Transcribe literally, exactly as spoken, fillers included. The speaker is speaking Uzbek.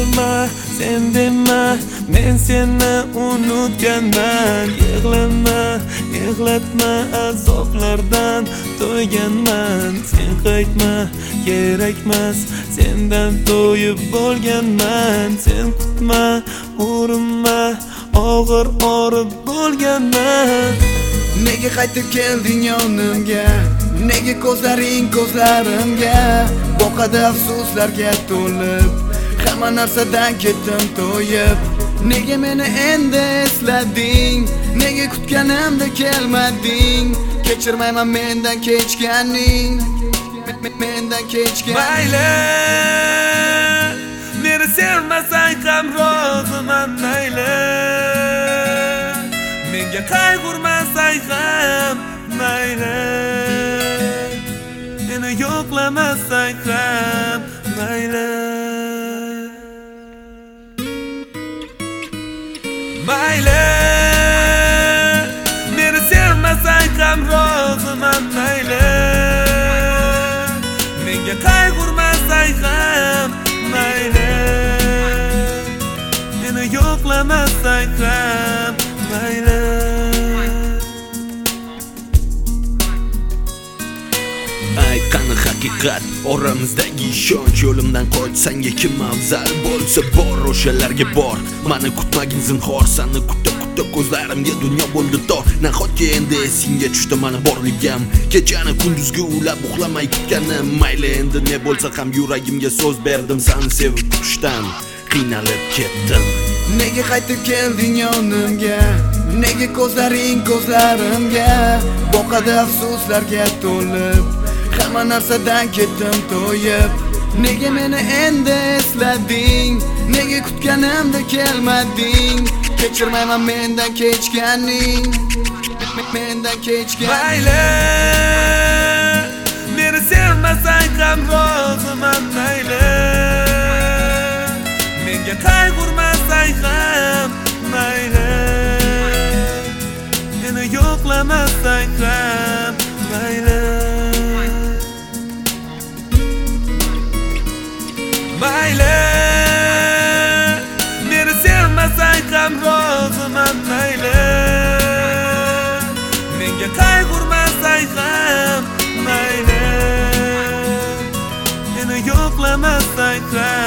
Yig'lama, sen dema, men seni unutganman. Yig'lama, yig'latma, azoblardan to'yganman. Sen qaytma, kerakmas, sendan to'yib bo'lganman. Sen kutma, urinma, og'ir orib bo'lganman. Nega qaytib kelding yonimga? Nega ko'zlaring ko'zlarimga? Boqadi afsuslarga to'lib, hamma narsadan ketdim to'yib. Nega meni endi eslading? Nega kutganimda kelmading? Kechirmayman mendan kechganing, mendan kechganing. Mayli, meni sevmasang ham roziman, mayli. Menga qayg'urmasang ham mayli. Meni yo'qlamasang ham mayli. Mayli, meni sevmasang ham roziman, mayli. Menga qayg'urmasang ham mayli. Meni yo'qlamasang ham mayli. Aytgani haqiqat, oramizdagi ishonch. Yo'limdan qochsang kim afzal bo'lsa bor, o'shalarga bor. Mani kutmagin zinhor, seni kutda kutda ko'zlarimga dunyo bo'ldi tor. Nahotki endi esingga tushdi mani borligim, kechani kunduzgi ulab uxlamay kutganim. Mayli, endi ne bo'lsa ham yuragimga so'z berdim, seni sevib kutishdan qiynalib ketdim. Nega qaytib kelding yonimga? Nega ko'zlaring ko'zlarimga? Boqadi afsuslarga to'lib, hamma narsadan ketdim to'yib. Nega meni endi eslading? Nega kutganimda kelmading? Kechirmayman mendan kechganing, mendan kechganing. Mayli, meni sevmasang ham roziman, mayli. Menga qayg'urmasang ham mayli. Meni yo'qlamasang ham mayli. Mayli, meni sevmasang ham roziman, mayli. Menga qayg'urmasang ham mayli. Meni yo'qlamasang ham